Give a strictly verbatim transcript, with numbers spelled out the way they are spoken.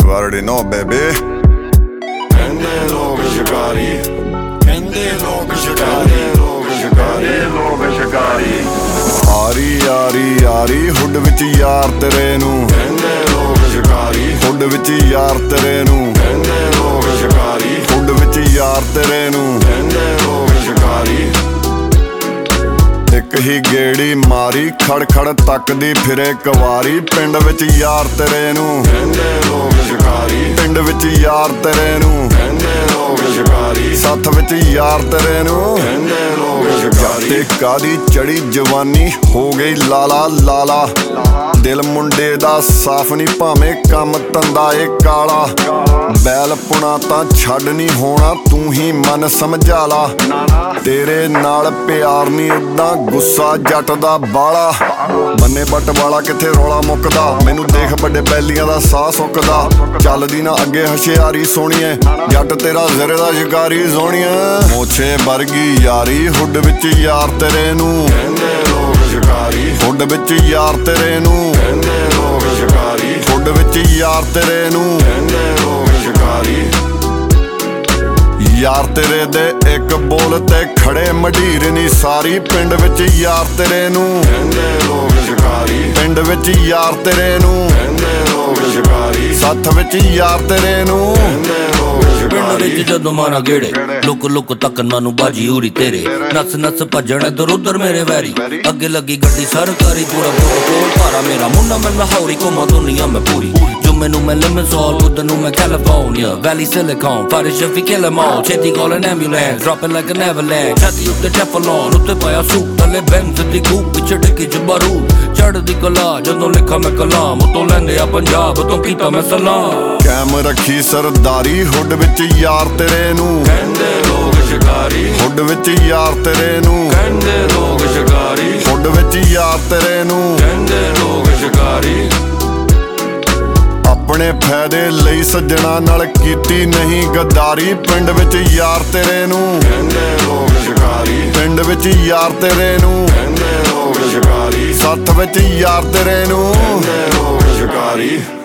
You already know, baby. ਕਹਿੰਦੇ ਲੋਕ ਸ਼ਿਕਾਰੀ, ਕਹਿੰਦੇ ਲੋਕ ਸ਼ਿਕਾਰੀ, ਲੋਕ ਸ਼ਿਕਾਰੀ, ਲੋਕ ਸ਼ਿਕਾਰੀ। ਆਰੀ ਆਰੀ ਆਰੀ ਹੁੱਡ ਵਿੱਚ ਯਾਰ ਤੇਰੇ ਨੂੰ, ਕਹਿੰਦੇ ਲੋਕ ਸ਼ਿਕਾਰੀ, ਹੁੱਡ ਵਿੱਚ ਯਾਰ ਤੇਰੇ ਨੂੰ, ਕਹਿੰਦੇ ਲੋਕ ਸ਼ਿਕਾਰੀ, ਹੁੱਡ ਵਿੱਚ ਯਾਰ ਤੇਰੇ ਨੂੰ, ਕਹਿੰਦੇ ਲੋਕ ਸ਼ਿਕਾਰੀ। ਇੱਕ ਹੀ ਗੇੜੀ ਮਾਰੀ ਖੜ ਖੜ ਤੱਕਦੀ ਫਿਰੇ ਕਵਾਰੀ, ਪਿੰਡ ਵਿੱਚ ਯਾਰ ਤੇਰੇ ਨੂੰ, ਕਹਿੰਦੇ ਲੋਕ ਸ਼ਿਕਾਰੀ, ਪਿੰਡ ਵਿੱਚ ਯਾਰ ਤੇਰੇ ਨੂੰ, ਕਹਿੰਦੇ ਲੋਕ ਸ਼ਿਕਾਰੀ, ਸੱਥ ਵਿੱਚ ਯਾਰ ਤੇਰੇ ਨੂੰ, ਕਹਿੰਦੇ ਲੋਕ ਸ਼ਿਕਾਰੀ। ਤੇ ਕਾਦੀ ਚੜੀ ਜਵਾਨੀ ਹੋ ਗਈ ਲਾਲਾ ਲਾਲਾ, ਦਿਲ ਮੁੰਡੇ ਦਾ ਸਾਫ਼ ਨੀ ਭਾਵੇਂ ਕੰਮ ਧੰਦਾ ਏ ਕਾਲਾ, ਬੈਲ ਪੁਣਾ ਤਾਂ ਛੱਡ ਨੀ ਹੋਣਾ ਤੂੰ ਹੀ ਮਨ ਸਮਝਾ ਲਾ, ਤੇਰੇ ਨਾਲ ਪਿਆਰ ਨੀ ਏਦਾਂ ਗੁੱਸਾ ਜੱਟ ਦਾ ਬਾਲਾ, ਬੰਨੇ ਬੱਟ ਵਾਲਾ ਕਿੱਥੇ ਰੌਲਾ ਮੁੱਕਦਾ, ਮੈਨੂੰ ਦੇਖ ਵੱਡੇ ਬੈਲੀਆਂ ਦਾ ਸਾਹ ਸੁੱਕਦਾ, ਚੱਲਦੀ ਨਾ ਅੱਗੇ ਹਸ਼ਿਆਰੀ ਸੋਹਣੀਏ, ਜੱਟ ਤੇਰਾ ਜ਼ਰੇ ਦਾ ਸ਼ਿਕਾਰੀ ਸੋਹਣੀਏ, ਮੋਛੇ ਵਰਗੀ ਯਾਰੀ ਹੁੱਡ ਵਿੱਚ ਯਾਰ ਤੇਰੇ ਨੂੰ, ਕਹਿੰਦੇ ਲੋਕ ਸ਼ਿਕਾਰੀ, ਹੁੱਡ ਵਿੱਚ ਯਾਰ ਤੇਰੇ ਨੂੰ, ਕਹਿੰਦੇ ਲੋਕ ਸ਼ਿਕਾਰੀ, ਹੁੱਡ ਵਿੱਚ ਯਾਰ ਤੇਰੇ ਨੂੰ, ਕਹਿੰਦੇ ਲੋਕ ਸ਼ਿਕਾਰੀ। ਯਾਰ ਤੇਰੇ ਦੇ ਇੱਕ ਬੋਲ ਤੇ ਖੜੇ ਮਢੀਰ ਨੀ ਸਾਰੀ, ਪਿੰਡ ਵਿੱਚ ਯਾਰ ਤੇਰੇ ਨੂੰ, ਕਹਿੰਦੇ ਲੋਕ ਸ਼ਿਕਾਰੀ, ਪਿੰਡ ਵਿੱਚ ਯਾਰ ਤੇਰੇ ਨੂੰ, ਕਹਿੰਦੇ ਲੋਕ ਸ਼ਿਕਾਰੀ, ਸੱਥ ਵਿੱਚ ਯਾਰ ਤੇਰੇ ਨੂੰ, ਕਹਿੰਦੇ ਲੋਕ ਪਿੰਡ ਸ਼ਿਕਾਰੀ। ਵਿੱਚ ਜਦੋਂ ਮਾਰਾ ਗੇੜੇ ਲੁੱਕ ਲੁੱਕ ਤੱਕ ਨੂੰ ਬਾਜੀ ਉਰੀ ਤੇਰੇ, ਨੱਸ ਨੱਸ ਭੱਜਣ ਇੱਧਰ ਉੱਧਰ ਮੇਰੇ ਵੈਰੀ, ਅੱਗੇ ਲੱਗੀ ਗੱਡੀ ਸਰਕਾਰੀ, ਪੂਰਾ ਕੋਲ ਭਾਰਾ ਮੇਰਾ ਮੁੰਡਾ ਮੈਂ ਲਾਹੌਰੀ ਘੁੰਮਾ ਦੁਨੀਆ ਮੈਂ ਪੂਰੀ, ਮੈਨੂੰ ਮੈਂ ਲਿਮਸ all ਉਧਰ ਨੂੰ ਮੈਂ ਕੈਲੀਫੋਰਨੀਆ ਵੈਲੀ ਸਿਲਿਕਨ ਪਾਰੇ ਸ਼ਫੀ ਕਿਲ them all, ਛੇਤੀ call an ambulance dropping like an avalanche, ਛਾਤੀ ਉੱਤੇ ਟੈਫਲੌਨ ਉੱਤੇ ਪਾਇਆ ਸੂਟ ਥੱਲੇ ਬੈਂਜ਼ ਦੀ ਕੂਪ ਵਿੱਚ ਡਿੱਗੀ ਚ ਬਾਰੂਦ, ਚੜ੍ਹਦੀ ਕਲਾ ਜਦੋਂ ਲਿਖਾਂ ਮੈਂ ਕਲਾਮ ਉਤੋਂ ਲੈਂਦੇ ਆ ਪੰਜਾਬ ਤੋਂ ਕੀਤਾ ਮੈਂ ਸਲਾਮ, ਕੈਮ ਰੱਖੀ ਸਰਦਾਰੀ ਹੁੱਡ ਵਿੱਚ ਯਾਰ ਤੇਰੇ ਨੂੰ, ਕਹਿੰਦੇ ਲੋਕ ਸ਼ਿਕਾਰੀ, ਹੁੱਡ ਵਿੱਚ ਯਾਰ ਤੇਰੇ ਨੂੰ, ਕਹਿੰਦੇ ਲੋਕ ਸ਼ਿਕਾਰੀ, ਹੁੱਡ ਵਿੱਚ ਯਾਰ ਤੇਰੇ ਨੂੰ, ਕਹਿੰਦੇ ਲੋਕ ਸ਼ਿਕਾਰੀ। ਆਪਣੇ ਫਾਇਦੇ ਲਈ ਸੱਜਣਾ ਨਾਲ ਕੀਤੀ ਨਹੀਂ ਗੱਦਾਰੀ, ਪਿੰਡ ਵਿੱਚ ਯਾਰ ਤੇਰੇ ਨੂੰ, ਕਹਿੰਦੇ ਲੋਕ ਸ਼ਿਕਾਰੀ, ਪਿੰਡ ਵਿੱਚ ਯਾਰ ਤੇਰੇ ਨੂੰ, ਕਹਿੰਦੇ ਲੋਕ ਸ਼ਿਕਾਰੀ, ਸੱਥ ਵਿੱਚ ਯਾਰ ਤੇਰੇ ਨੂੰ, ਕਹਿੰਦੇ ਲੋਕ ਸ਼ਿਕਾਰੀ।